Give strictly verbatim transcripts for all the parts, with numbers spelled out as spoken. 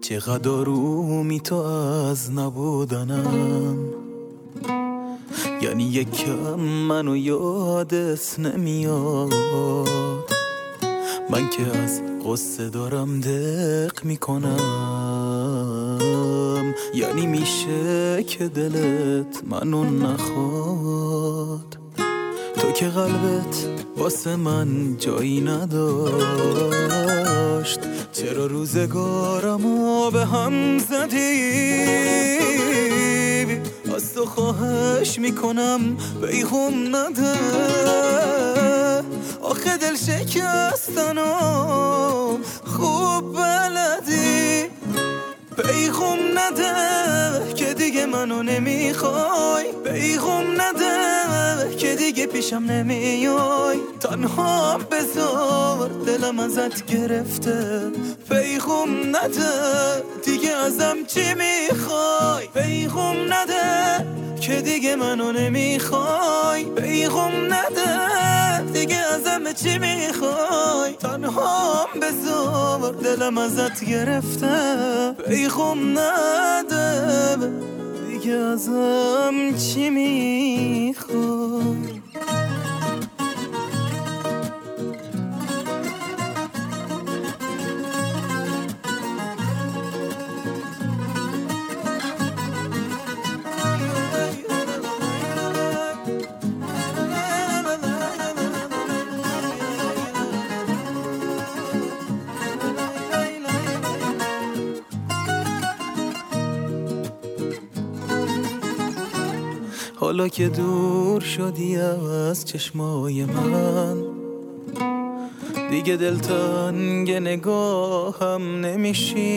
چقدر آرومی تو از نبودنم، یعنی یکم منو یادت نمیاد. من که از قصه دارم دق میکنم، یعنی میشه که دلت منو نخواد. تو که قلبت واسه من جایی نداشت، چرا روزگارمو به هم زدی؟ از تو خواهش میکنم بیغم نده، آخه دل شکستنو خوب بلدی. بیغم نده که دیگه منو نمیخوای، بیغم نده که دیگه پیشم نمیای. تنها بذار دلم ازت گرفته، بیغم نده دیگه ازم چی میخوای؟ بیغم نده که دیگه منو نمیخوای، بیغم نده دیگه ازم چی میخوای؟ تنها بذار دلم ازت گرفته، بیغم نده دیگه ازم چی میخوای؟ حالا که دور شدی از چشمای من، دیگه دلتنگ نگاهم نمیشی.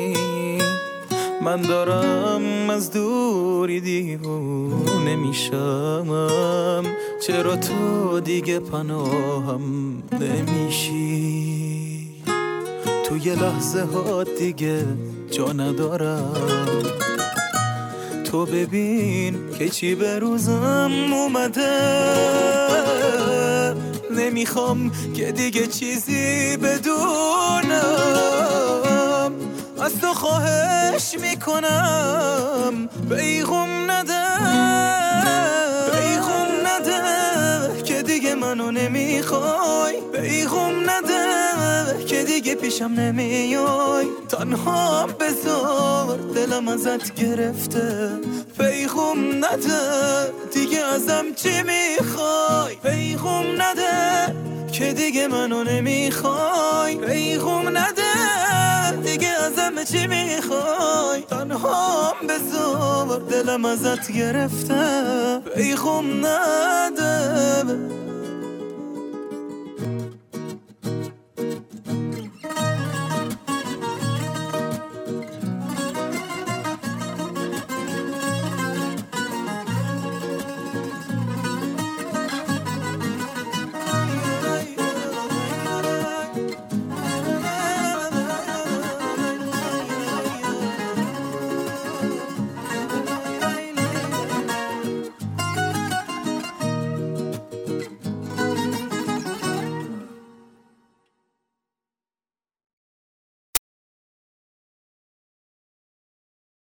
من دارم از دوری دیوونه میشم، چرا تو دیگه پناهم نمیشی؟ تو یه لحظه ها دیگه جا ندارم، تو ببین که چی به روزم اومده. نمیخوام که دیگه چیزی بدونم، از تو خواهش میکنم بیغم نده، بیغم نده که دیگه منو نمیخوای، بیغم نده که دیگه پیشم نمیای. تنها بذار دلم ازت گرفته، بیغم نده دیگه ازم چی میخوای؟ بیغم نده که دیگه منو نمیخوای، بیغم نده دیگه ازم چی میخوای؟ تنها بذار دلم ازت گرفته، بیغم نده.